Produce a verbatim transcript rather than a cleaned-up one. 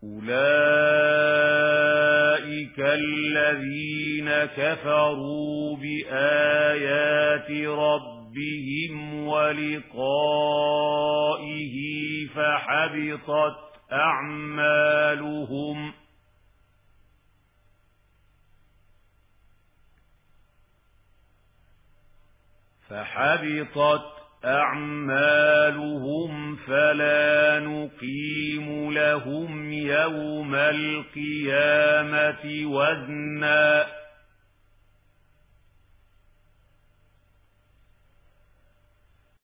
أولئك الذين كفروا بآيات ربهم ولقائه فحبطت أعمالهم فحبطت أعمالهم فلا نقيم لهم يوم القيامة وزنا